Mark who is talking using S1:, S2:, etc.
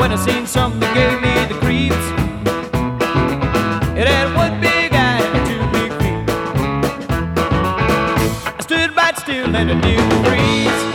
S1: I seen something that gave me the creeps. It had one big eye and two big feet. I stood right still and I knew the breeze.